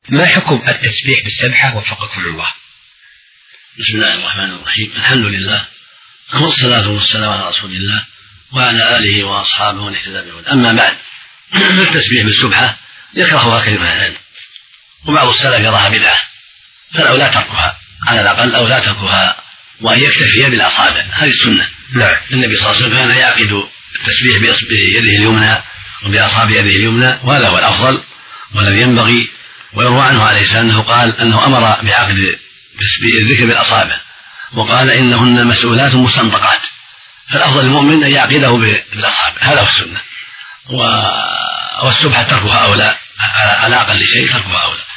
ما حكم التسبيح بالسبحة وفقكم الله؟ بسم الله الرحمن الرحيم. الحمد لله والصلاة والسلام على رسول الله وعلى آله وأصحابه ومن اهتدى بهداه. أما بعد، التسبيح بالسبحة يكرهها كثير من العلم، وبعض السلف يراها بدعة، فلو لا تركها على الأقل، أو لا تركها وأن يكتفي بالأصابع، هذه السنة. نعم. النبي صلى الله عليه وسلم كان يعقد التسبيح بيده اليمنى وبأصابع يده اليمنى، وهذا هو الأفضل والذي ينبغي. ويروى عنه عليه السلام أنه قال أنه أمر بعقد الذكر بالأصابع، وقال إنهن مسؤولات مستنطقات، فالأفضل المؤمن أن يعقده بالأصابع، هذا هو السنة. والسبحة تركها أولى، على أقل شيء تركها أولى.